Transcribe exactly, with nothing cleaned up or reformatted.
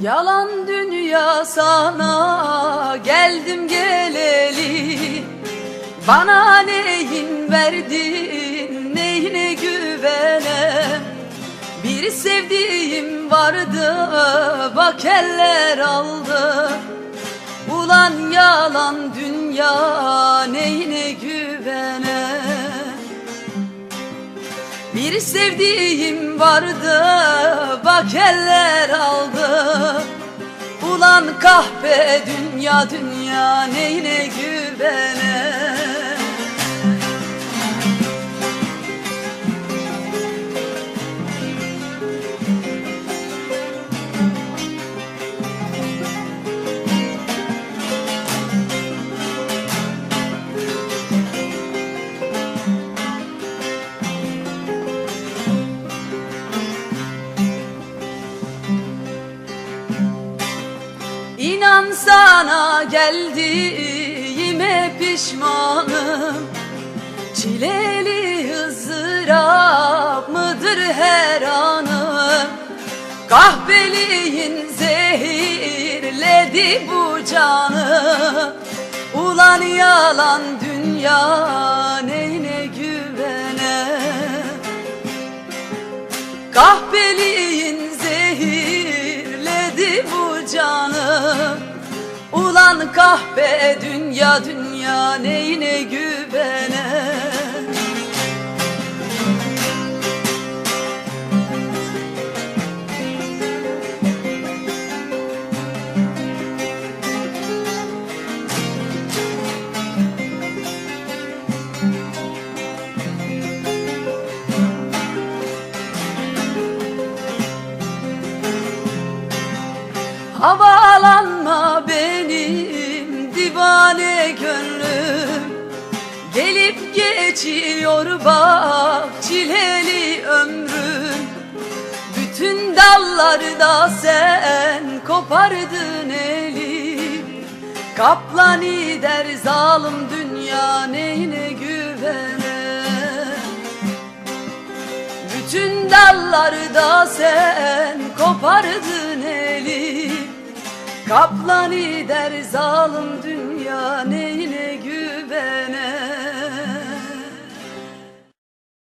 Yalan dünya sana geldim geleli, bana neyin verdin, neyine güvenem. Bir sevdiğim vardı, bak eller aldı. Ulan yalan dünya, neyine güvenem. Bir sevdiğim vardı, bak eller aldı. Ulan kahpe dünya dünya, neyine güvenem. İnan sana geldiğime pişmanım. Çileli ızdırap mıdır her anım? Kahveliğin zehirledi bu canı. Ulan yalan dünya, neyine güvenem. Kahveliğin zehirledi bu canı. Ulan kahpe dünya dünya, neyine güvenem. Havalanma benim divane gönlüm, gelip geçiyor bak çileli ömrüm. Bütün dallarda sen kopardın eli, kaplan der zalim dünya, neyine güvenem. Bütün dallarda sen kopardın eli, kaplan der zalim dünya, ne